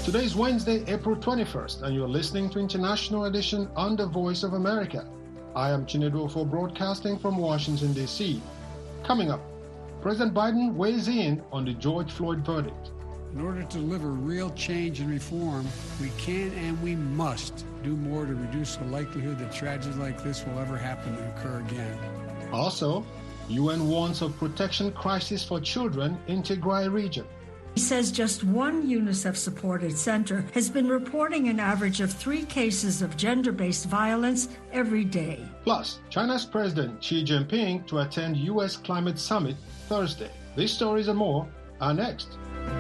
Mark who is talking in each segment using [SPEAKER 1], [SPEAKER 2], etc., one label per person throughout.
[SPEAKER 1] Today is Wednesday, April 21st, and you're listening to International Edition on the Voice of America. I am Chinedu for broadcasting from Washington, D.C. Coming up, President Biden weighs in on the George Floyd verdict.
[SPEAKER 2] In order to deliver real change and reform, we can and we must do more to reduce the likelihood that tragedies like this will ever happen and occur again.
[SPEAKER 1] Also, UN warns of protection crisis for children in Tigray region.
[SPEAKER 3] He says just one UNICEF-supported center has been reporting an average of 3 cases of gender-based violence every day.
[SPEAKER 1] Plus, China's President Xi Jinping to attend U.S. Climate Summit Thursday. These stories and more are next.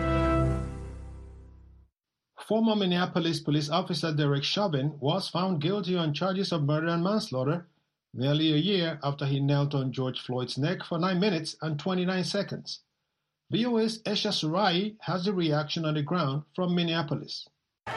[SPEAKER 1] Former Minneapolis police officer Derek Chauvin was found guilty on charges of murder and manslaughter nearly a year after he knelt on George Floyd's neck for 9 minutes and 29 seconds. VOA's Esha Surai has the reaction on the ground from Minneapolis.
[SPEAKER 4] And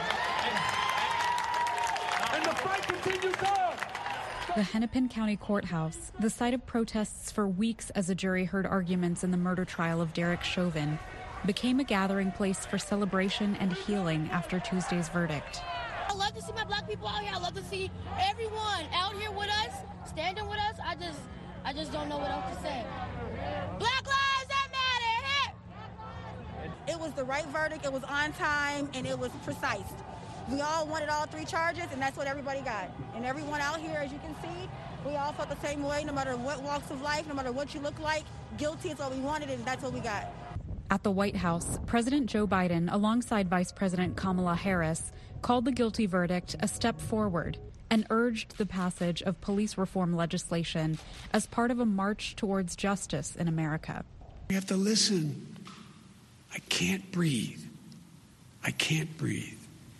[SPEAKER 4] the fight continues on.
[SPEAKER 5] The Hennepin County Courthouse, the site of protests for weeks as a jury heard arguments in the murder trial of Derek Chauvin, became a gathering place for celebration and healing after Tuesday's verdict.
[SPEAKER 6] I love to see my black people out here. I love to see everyone out here with us, standing with us. I just don't know what else to say. Black lives that matter.
[SPEAKER 7] It was the right verdict, it was on time, and it was precise. We all wanted all 3 charges, and that's what everybody got. And everyone out here, as you can see, we all felt the same way, no matter what walks of life, no matter what you look like. Guilty is what we wanted, and that's what we got.
[SPEAKER 5] At the White House, President Joe Biden, alongside Vice President Kamala Harris, called the guilty verdict a step forward and urged the passage of police reform legislation as part of a march towards justice in America.
[SPEAKER 2] We have to listen. I can't breathe. I can't breathe.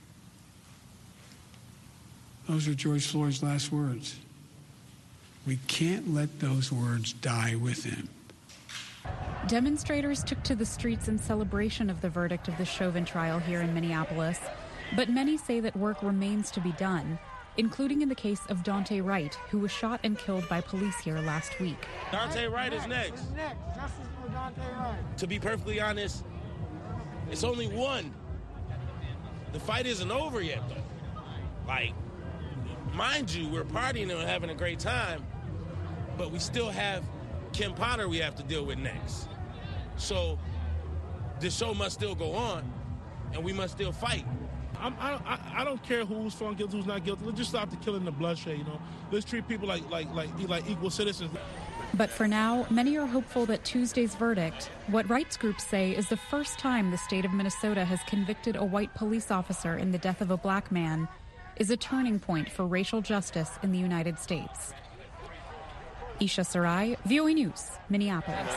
[SPEAKER 2] Those are George Floyd's last words. We can't let those words die with him.
[SPEAKER 5] Demonstrators took to the streets in celebration of the verdict of the Chauvin trial here in Minneapolis, but many say that work remains to be done, including in the case of Daunte Wright, who was shot and killed by police here last week.
[SPEAKER 8] Daunte Wright is next.
[SPEAKER 4] Justice for Daunte Wright.
[SPEAKER 8] To be perfectly honest, it's only one. The fight isn't over yet, though. Like, mind you, we're partying and having a great time, but we still have Kim Potter we have to deal with next. So the show must still go on, and we must still fight.
[SPEAKER 9] I don't care who's found guilty, who's not guilty. Let's just stop the killing, the bloodshed, you know. Let's treat people like equal citizens.
[SPEAKER 5] But for now, many are hopeful that Tuesday's verdict, what rights groups say is the first time the state of Minnesota has convicted a white police officer in the death of a black man, is a turning point for racial justice in the United States. Esha Sarai, VOA News, Minneapolis.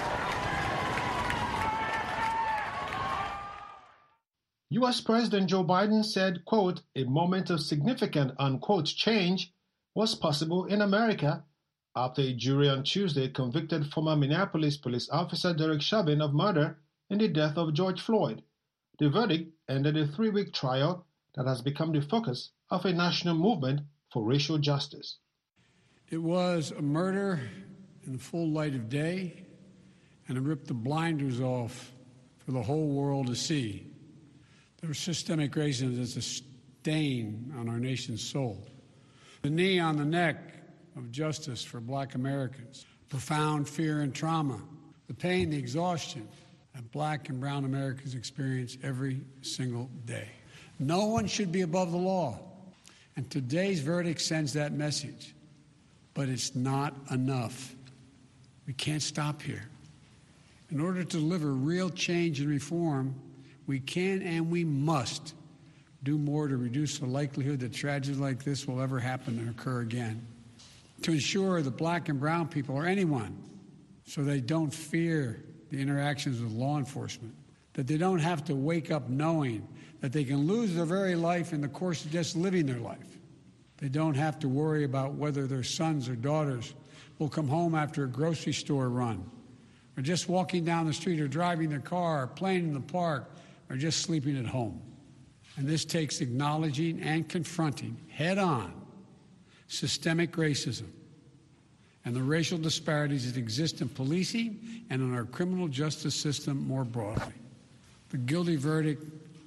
[SPEAKER 1] U.S. President Joe Biden said, quote, a moment of significant, unquote, change was possible in America after a jury on Tuesday convicted former Minneapolis police officer Derek Chauvin of murder in the death of George Floyd. The verdict ended a 3-week trial that has become the focus of a national movement for racial justice.
[SPEAKER 2] It was a murder in the full light of day, and it ripped the blinders off for the whole world to see. There was systemic racism as a stain on our nation's soul. The knee on the neck of justice for black Americans, profound fear and trauma, the pain, the exhaustion that black and brown Americans experience every single day. No one should be above the law, and today's verdict sends that message. But it's not enough. We can't stop here. In order to deliver real change and reform, we can and we must do more to reduce the likelihood that tragedies like this will ever happen and occur again. To ensure that black and brown people, or anyone, so they don't fear the interactions with law enforcement, that they don't have to wake up knowing that they can lose their very life in the course of just living their life. They don't have to worry about whether their sons or daughters will come home after a grocery store run, or just walking down the street, or driving their car, or playing in the park, or just sleeping at home. And this takes acknowledging and confronting head-on systemic racism and the racial disparities that exist in policing and in our criminal justice system more broadly. The guilty verdict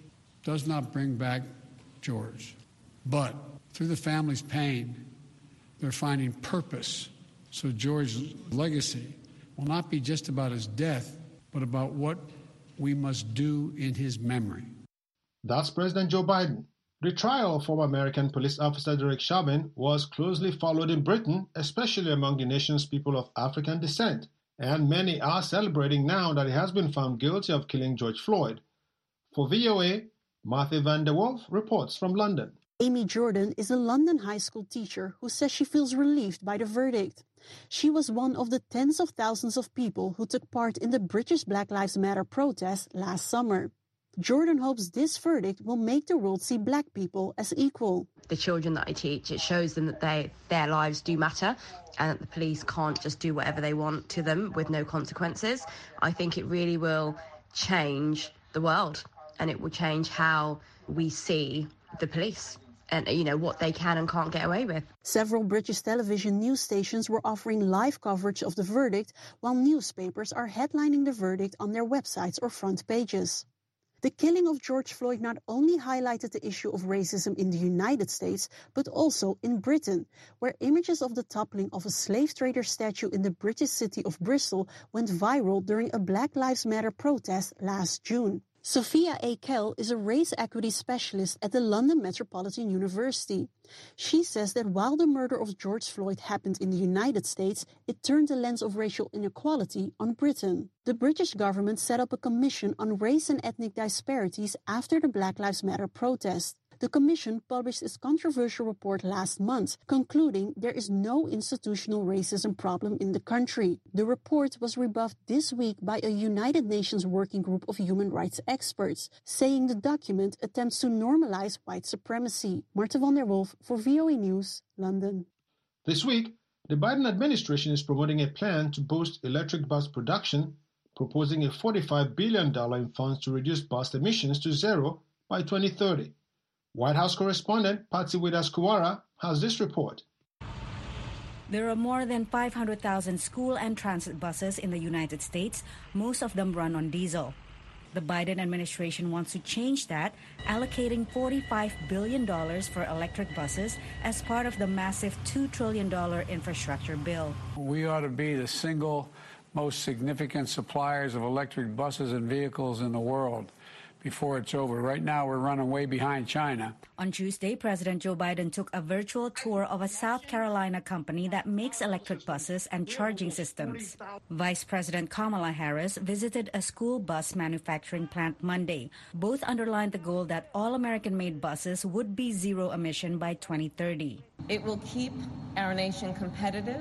[SPEAKER 2] does not bring back George. But through the family's pain, they're finding purpose. So George's legacy will not be just about his death, but about what we must do in his memory.
[SPEAKER 1] That's President Joe Biden. The trial of former American police officer Derek Chauvin was closely followed in Britain, especially among the nation's people of African descent, and many are celebrating now that he has been found guilty of killing George Floyd. For VOA, Martha van der Wolf reports from London.
[SPEAKER 10] Amy Jordan is a London high school teacher who says she feels relieved by the verdict. She was one of the tens of thousands of people who took part in the British Black Lives Matter protest last summer. Jordan hopes this verdict will make the world see black people as equal.
[SPEAKER 11] The children that I teach, it shows them that their lives do matter and that the police can't just do whatever they want to them with no consequences. I think it really will change the world, and it will change how we see the police and, what they can and can't get away with.
[SPEAKER 10] Several British television news stations were offering live coverage of the verdict, while newspapers are headlining the verdict on their websites or front pages. The killing of George Floyd not only highlighted the issue of racism in the United States, but also in Britain, where images of the toppling of a slave trader statue in the British city of Bristol went viral during a Black Lives Matter protest last June. Sophia A. Kell is a race equity specialist at the London Metropolitan University. She says that while the murder of George Floyd happened in the United States, it turned the lens of racial inequality on Britain. The British government set up a commission on race and ethnic disparities after the Black Lives Matter protest. The commission published its controversial report last month, concluding there is no institutional racism problem in the country. The report was rebuffed this week by a United Nations working group of human rights experts, saying the document attempts to normalize white supremacy. Martha van der Wolf for VOA News, London.
[SPEAKER 1] This week, the Biden administration is promoting a plan to boost electric bus production, proposing a $45 billion in funds to reduce bus emissions to zero by 2030. White House correspondent Patsy Widakuswara has this report.
[SPEAKER 12] There are more than 500,000 school and transit buses in the United States. Most of them run on diesel. The Biden administration wants to change that, allocating $45 billion for electric buses as part of the massive $2 trillion infrastructure bill.
[SPEAKER 2] We ought to be the single most significant suppliers of electric buses and vehicles in the world before it's over. Right now, we're running way behind China.
[SPEAKER 12] On Tuesday, President Joe Biden took a virtual tour of a South Carolina company that makes electric buses and charging systems. Vice President Kamala Harris visited a school bus manufacturing plant Monday. Both underlined the goal that all American-made buses would be zero emission by 2030.
[SPEAKER 13] It will keep our nation competitive.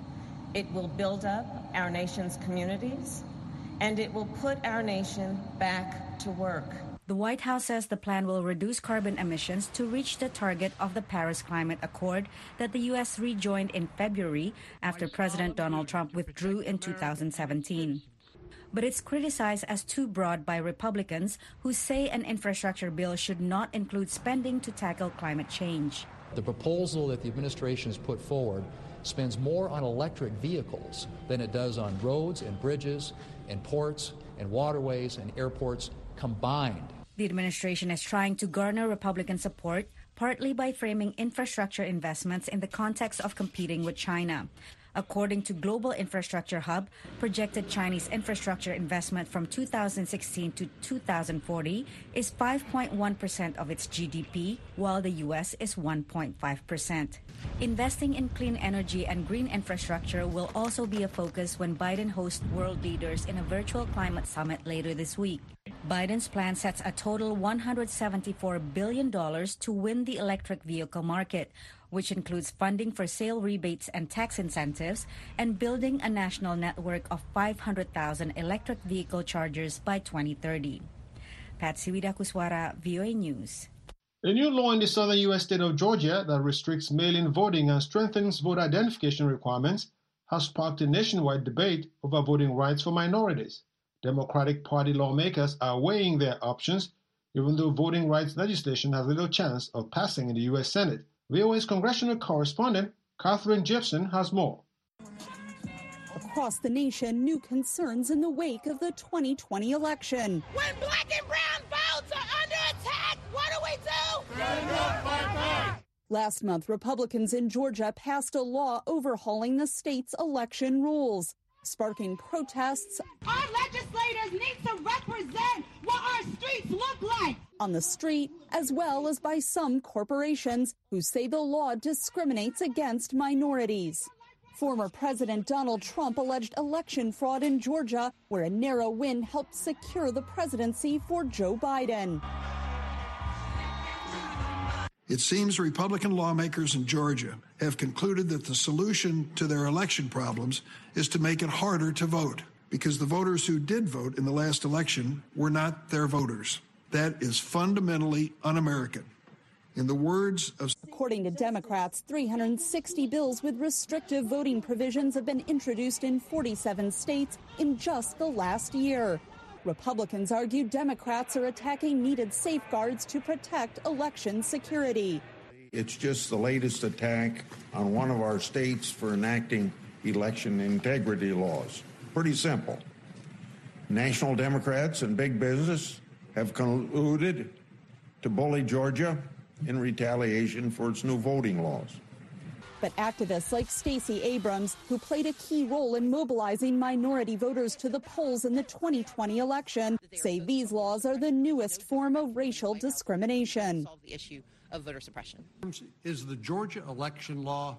[SPEAKER 13] It will build up our nation's communities, and it will put our nation back to work.
[SPEAKER 12] The White House says the plan will reduce carbon emissions to reach the target of the Paris Climate Accord that the U.S. rejoined in February after President Donald Trump withdrew in 2017. But it's criticized as too broad by Republicans who say an infrastructure bill should not include spending to tackle climate change.
[SPEAKER 14] The proposal that the administration has put forward spends more on electric vehicles than it does on roads and bridges and ports and waterways and airports combined.
[SPEAKER 12] The administration is trying to garner Republican support, partly by framing infrastructure investments in the context of competing with China. According to Global Infrastructure Hub, projected Chinese infrastructure investment from 2016 to 2040 is 5.1% of its GDP, while the U.S. is 1.5%. Investing in clean energy and green infrastructure will also be a focus when Biden hosts world leaders in a virtual climate summit later this week. Biden's plan sets a total $174 billion to win the electric vehicle market, which includes funding for sale rebates and tax incentives and building a national network of 500,000 electric vehicle chargers by 2030. Patsy Widakuswara, VOA News.
[SPEAKER 1] A new law in the southern U.S. state of Georgia that restricts mail-in voting and strengthens voter identification requirements has sparked a nationwide debate over voting rights for minorities. Democratic Party lawmakers are weighing their options, even though voting rights legislation has little chance of passing in the U.S. Senate. VOA's congressional correspondent, Catherine Gibson, has more.
[SPEAKER 15] Across the nation, new concerns in the wake of the 2020 election.
[SPEAKER 6] When black and brown votes are under attack,
[SPEAKER 15] Last month, Republicans in Georgia passed a law overhauling the state's election rules, sparking protests.
[SPEAKER 16] Our legislators need to represent what our streets look like
[SPEAKER 15] On the street, as well as by some corporations who say the law discriminates against minorities. Former President Donald Trump alleged election fraud in Georgia, where a narrow win helped secure the presidency for Joe Biden.
[SPEAKER 17] It seems Republican lawmakers in Georgia have concluded that the solution to their election problems is to make it harder to vote, because the voters who did vote in the last election were not their voters. That is fundamentally un-American. In the words of...
[SPEAKER 15] According to Democrats, 360 bills with restrictive voting provisions have been introduced in 47 states in just the last year. Republicans argue Democrats are attacking needed safeguards to protect election security.
[SPEAKER 18] It's just the latest attack on one of our states for enacting election integrity laws. Pretty simple. National Democrats and big business have colluded to bully Georgia in retaliation for its new voting laws.
[SPEAKER 15] But activists like Stacey Abrams, who played a key role in mobilizing minority voters to the polls in the 2020 election, say these laws are the newest form of racial discrimination.
[SPEAKER 19] The issue of voter suppression.
[SPEAKER 20] Is the Georgia election law?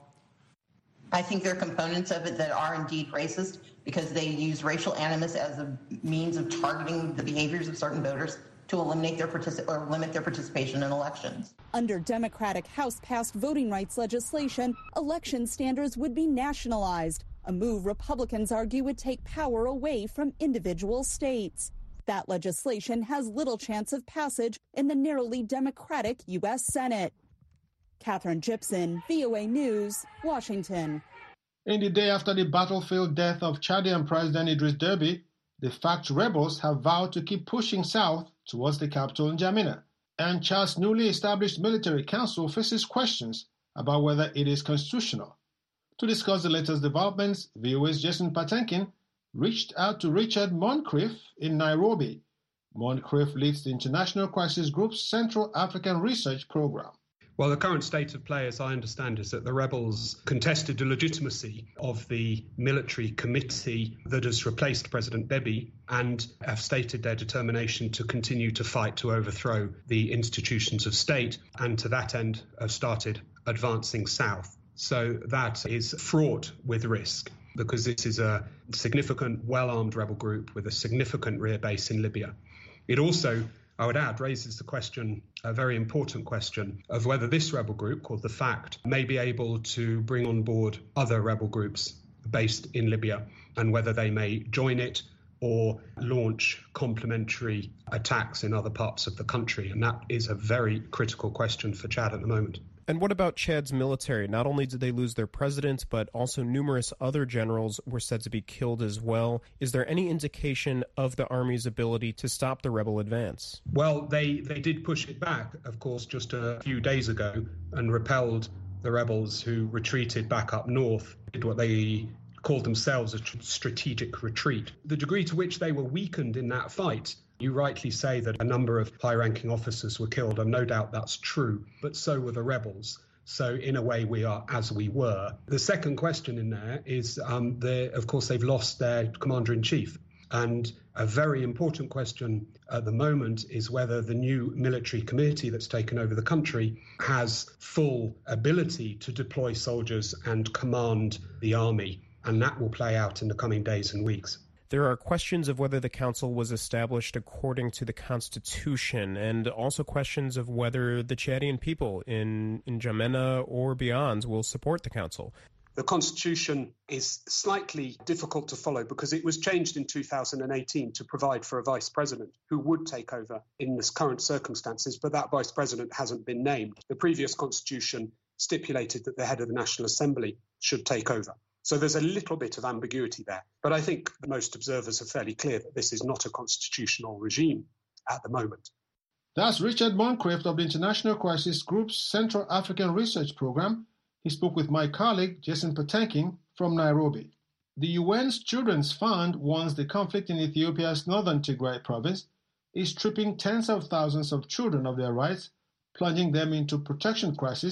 [SPEAKER 21] I think there are components of it that are indeed racist because they use racial animus as a means of targeting the behaviors of certain voters to eliminate their limit their participation in elections.
[SPEAKER 15] Under Democratic House-passed voting rights legislation, election standards would be nationalized, a move Republicans argue would take power away from individual states. That legislation has little chance of passage in the narrowly Democratic U.S. Senate. Catherine Gibson, VOA News, Washington.
[SPEAKER 1] In the day after the battlefield death of Chadian President Idris Deby, the FACT rebels have vowed to keep pushing south towards the capital in N'Djamena, and Chad's newly established military council faces questions about whether it is constitutional. To discuss the latest developments, VOA's Jason Patenkin reached out to Richard Moncrief in Nairobi. Moncrief leads the International Crisis Group's Central African Research Program.
[SPEAKER 22] Well, the current state of play, as I understand, is that the rebels contested the legitimacy of the military committee that has replaced President Deby and have stated their determination to continue to fight to overthrow the institutions of state, and to that end have started advancing south. So that is fraught with risk, because this is a significant, well-armed rebel group with a significant rear base in Libya. It also, I would add, raises the question, a very important question, of whether this rebel group, called the FACT, may be able to bring on board other rebel groups based in Libya, and whether they may join it or launch complementary attacks in other parts of the country. And that is a very critical question for Chad at the moment.
[SPEAKER 23] And what about Chad's military? Not only did they lose their president, but also numerous other generals were said to be killed as well. Is there any indication of the army's ability to stop the rebel advance?
[SPEAKER 22] Well, they did push it back, of course, just a few days ago, and repelled the rebels who retreated back up north, did what they called themselves a strategic retreat. The degree to which they were weakened in that fight, you rightly say that a number of high-ranking officers were killed, and no doubt that's true, but so were the rebels. So in a way, we are as we were. The second question in there is, of course, they've lost their commander-in-chief. And a very important question at the moment is whether the new military committee that's taken over the country has full ability to deploy soldiers and command the army. And that will play out in the coming days and weeks.
[SPEAKER 23] There are questions of whether the council was established according to the Constitution, and also questions of whether the Chadian people in N'Djamena or beyond will support the council.
[SPEAKER 22] The Constitution is slightly difficult to follow because it was changed in 2018 to provide for a vice president who would take over in this current circumstances, but that vice president hasn't been named. The previous Constitution stipulated that the head of the National Assembly should take over. So there's a little bit of ambiguity there. But I think most observers are fairly clear that this is not a constitutional regime at the moment.
[SPEAKER 1] That's Richard Moncrief of the International Crisis Group's Central African Research Program. He spoke with my colleague, Jason Patenkin, from Nairobi. The UN's Children's Fund warns the conflict in Ethiopia's northern Tigray province is stripping tens of thousands of children of their rights, plunging them into protection crisis,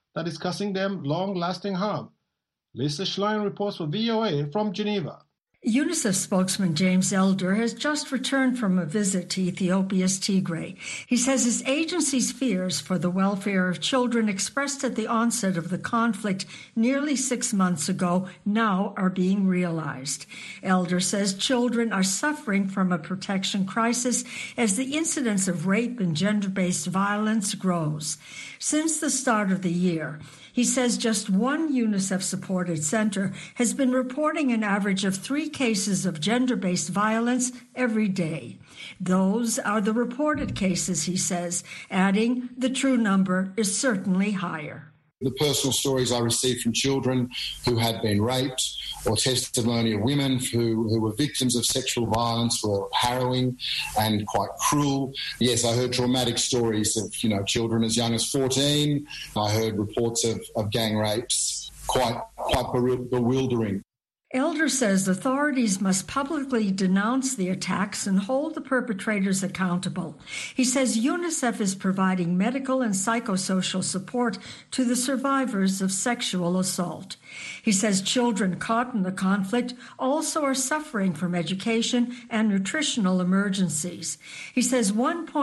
[SPEAKER 1] that is causing them long-lasting harm. Lisa Schlein reports for VOA from Geneva.
[SPEAKER 3] UNICEF spokesman James Elder has just returned from a visit to Ethiopia's Tigray. He says his agency's fears for the welfare of children expressed at the onset of the conflict nearly 6 months ago now are being realized. Elder says children are suffering from a protection crisis as the incidence of rape and gender-based violence grows. Since the start of the year, he says just one UNICEF-supported center has been reporting an average of 3 cases of gender-based violence every day. Those are the reported cases, he says, adding the true number is certainly higher.
[SPEAKER 4] The personal stories I received from children who had been raped or testimony of women who were victims of sexual violence were harrowing and quite cruel. Yes, I heard traumatic stories of, children as young as 14. I heard reports of gang rapes, quite bewildering.
[SPEAKER 3] Elder says authorities must publicly denounce the attacks and hold the perpetrators accountable. He says UNICEF is providing medical and psychosocial support to the survivors of sexual assault. He says children caught in the conflict also are suffering from education and nutritional emergencies. He says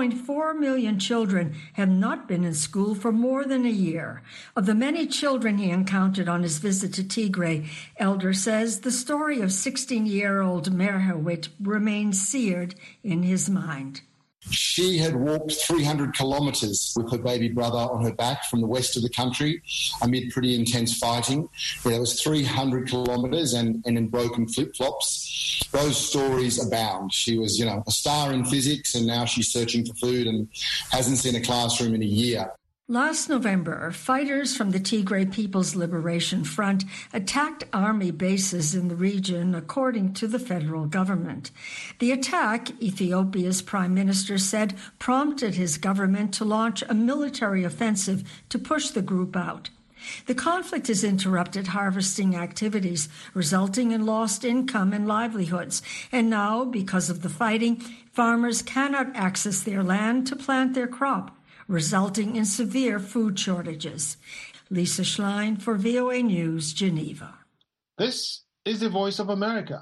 [SPEAKER 3] 1.4 million children have not been in school for more than a year. Of the many children he encountered on his visit to Tigray, Elder says the story of 16-year-old Merhawit remains seared in his mind.
[SPEAKER 4] She had walked 300 kilometres with her baby brother on her back from the west of the country amid pretty intense fighting. It was 300 kilometres and in broken flip-flops. Those stories abound. She was, a star in physics, and now she's searching for food and hasn't seen a classroom in a year.
[SPEAKER 3] Last November, fighters from the Tigray People's Liberation Front attacked army bases in the region, according to the federal government. The attack, Ethiopia's prime minister said, prompted his government to launch a military offensive to push the group out. The conflict has interrupted harvesting activities, resulting in lost income and livelihoods. And now, because of the fighting, farmers cannot access their land to plant their crop, resulting in severe food shortages. Lisa Schlein for VOA News, Geneva.
[SPEAKER 1] This is the Voice of America.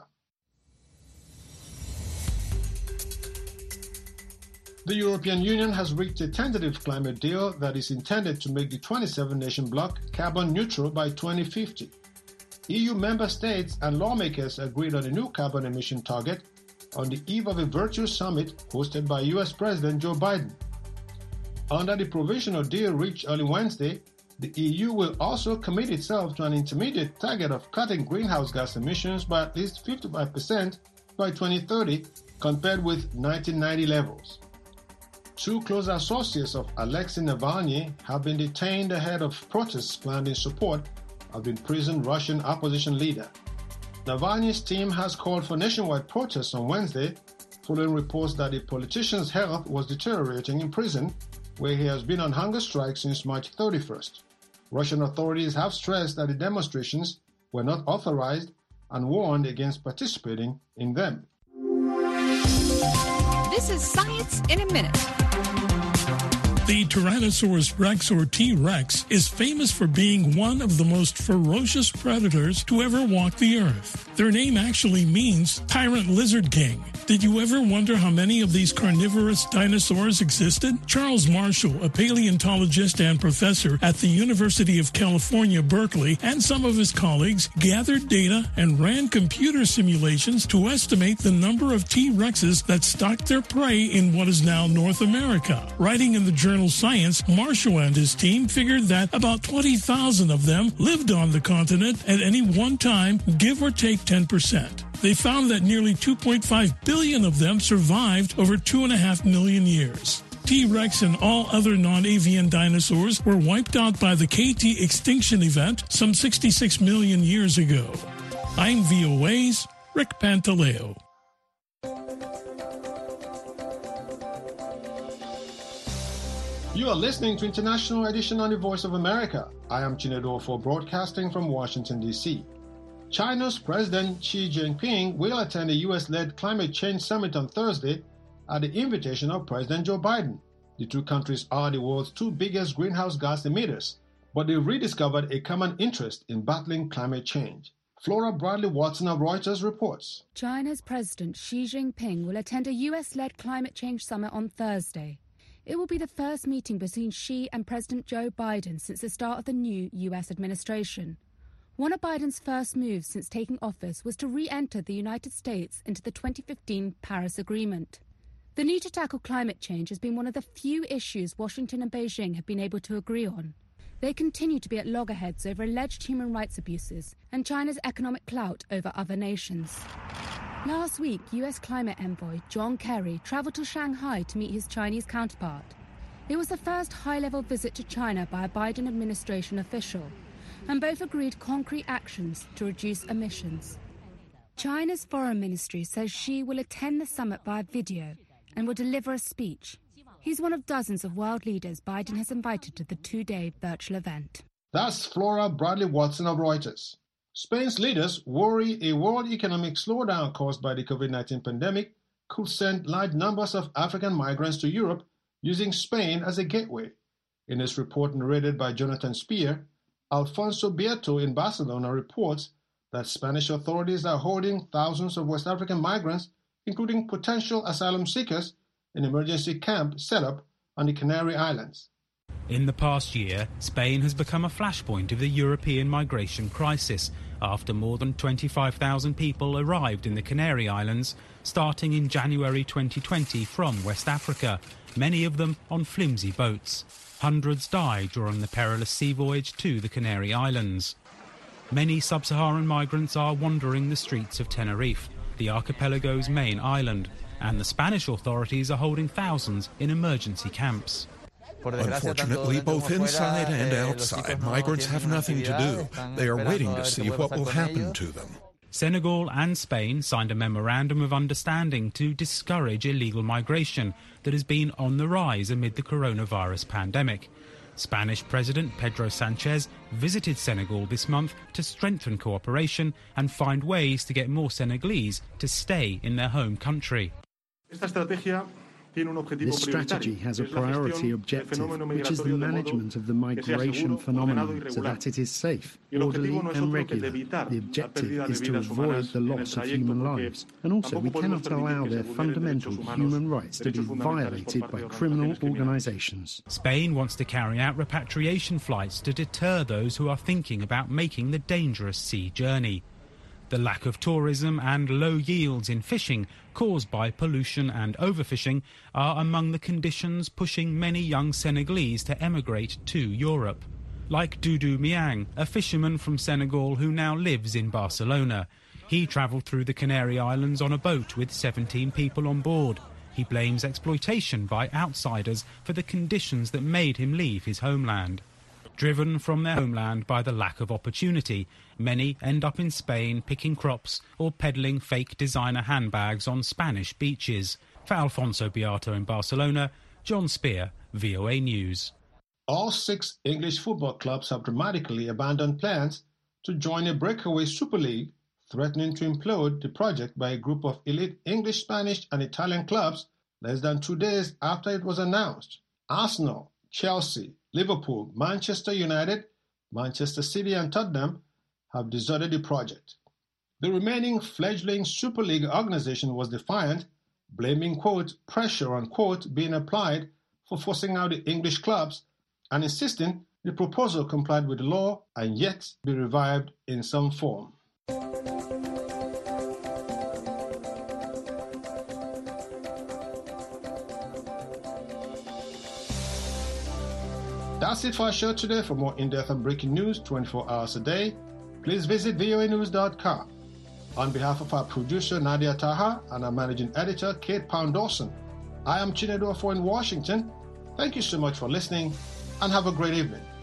[SPEAKER 1] The European Union has reached a tentative climate deal that is intended to make the 27-nation bloc carbon neutral by 2050. EU member states and lawmakers agreed on a new carbon emission target on the eve of a virtual summit hosted by U.S. President Joe Biden. Under the provisional deal reached early Wednesday, the EU will also commit itself to an intermediate target of cutting greenhouse gas emissions by at least 55% by 2030 compared with 1990 levels. 2 close associates of Alexei Navalny have been detained ahead of protests planned in support of the imprisoned Russian opposition leader. Navalny's team has called for nationwide protests on Wednesday following reports that the politician's health was deteriorating in prison, where he has been on hunger strike since March 31st. Russian authorities have stressed that the demonstrations were not authorized and warned against participating in them.
[SPEAKER 7] This is Science in a Minute.
[SPEAKER 24] The Tyrannosaurus rex, or T-Rex, is famous for being one of the most ferocious predators to ever walk the earth. Their name actually means Tyrant Lizard King. Did you ever wonder how many of these carnivorous dinosaurs existed? Charles Marshall, a paleontologist and professor at the University of California, Berkeley, and some of his colleagues gathered data and ran computer simulations to estimate the number of T-Rexes that stalked their prey in what is now North America. Writing in the journal Science, Marshall and his team figured that about 20,000 of them lived on the continent at any one time, give or take 10%. They found that nearly 2.5 billion of them survived over 2.5 million years. T-Rex and all other non-avian dinosaurs were wiped out by the KT extinction event some 66 million years ago. I'm VOA's Rick Pantaleo.
[SPEAKER 1] You are listening to International Edition on the Voice of America. I am Chinedu Ofo, broadcasting from Washington, D.C. China's President Xi Jinping will attend a U.S.-led climate change summit on Thursday at the invitation of President Joe Biden. The two countries are the world's 2 biggest greenhouse gas emitters, but they rediscovered a common interest in battling climate change. Flora Bradley Watson of Reuters reports.
[SPEAKER 5] China's President Xi Jinping will attend a US-led climate change summit on Thursday. It will be the first meeting between Xi and President Joe Biden since the start of the new US administration. One of Biden's first moves since taking office was to re-enter the United States into the 2015 Paris Agreement. The need to tackle climate change has been one of the few issues Washington and Beijing have been able to agree on. They continue to be at loggerheads over alleged human rights abuses and China's economic clout over other nations. Last week, US climate envoy John Kerry travelled to Shanghai to meet his Chinese counterpart. It was the first high-level visit to China by a Biden administration official, and both agreed concrete actions to reduce emissions. China's foreign ministry says Xi will attend the summit via video and will deliver a speech. He's one of dozens of world leaders Biden has invited to the two-day virtual event.
[SPEAKER 1] That's Flora Bradley Watson of Reuters. Spain's leaders worry a world economic slowdown caused by the COVID-19 pandemic could send large numbers of African migrants to Europe using Spain as a gateway. In his report narrated by Jonathan Spear, Alfonso Bieto in Barcelona reports that Spanish authorities are holding thousands of West African migrants, including potential asylum seekers, in an emergency camp set up on the Canary Islands.
[SPEAKER 8] In the past year, Spain has become a flashpoint of the European migration crisis after more than 25,000 people arrived in the Canary Islands starting in January 2020 from West Africa, many of them on flimsy boats. Hundreds died during the perilous sea voyage to the Canary Islands. Many sub-Saharan migrants are wandering the streets of Tenerife, the archipelago's main island, and the Spanish authorities are holding thousands in emergency camps.
[SPEAKER 9] Unfortunately, both inside and outside, migrants have nothing to do. They are waiting to see what will happen to them.
[SPEAKER 8] Senegal and Spain signed a memorandum of understanding to discourage illegal migration that has been on the rise amid the coronavirus pandemic. Spanish President Pedro Sanchez visited Senegal this month to strengthen cooperation and find ways to get more Senegalese to stay in their home country.
[SPEAKER 11] This strategy has a priority objective, which is the management of the migration phenomenon so that it is safe, orderly and regular. The objective is to avoid the loss of human lives. And also, we cannot allow their fundamental human rights to be violated by criminal organizations.
[SPEAKER 8] Spain wants to carry out repatriation flights to deter those who are thinking about making the dangerous sea journey. The lack of tourism and low yields in fishing caused by pollution and overfishing are among the conditions pushing many young Senegalese to emigrate to Europe. Like Doudou Miang, a fisherman from Senegal who now lives in Barcelona. He travelled through the Canary Islands on a boat with 17 people on board. He blames exploitation by outsiders for the conditions that made him leave his homeland. Driven from their homeland by the lack of opportunity, many end up in Spain picking crops or peddling fake designer handbags on Spanish beaches. For Alfonso Beato in Barcelona, John Spear, VOA News.
[SPEAKER 1] All 6 English football clubs have dramatically abandoned plans to join a breakaway Super League, threatening to implode the project by a group of elite English, Spanish and Italian clubs less than 2 days after it was announced. Arsenal, Chelsea, Liverpool, Manchester United, Manchester City and Tottenham have deserted the project. The remaining fledgling Super League organization was defiant, blaming, quote, pressure, unquote, being applied for forcing out the English clubs and insisting the proposal complied with the law and yet be revived in some form. That's it for our show today. For more in-depth and breaking news 24 hours a day, please visit voanews.com. On behalf of our producer Nadia Taha and our managing editor Kate Pound-Dawson, I am Chinedu Afo in Washington. Thank you so much for listening and have a great evening.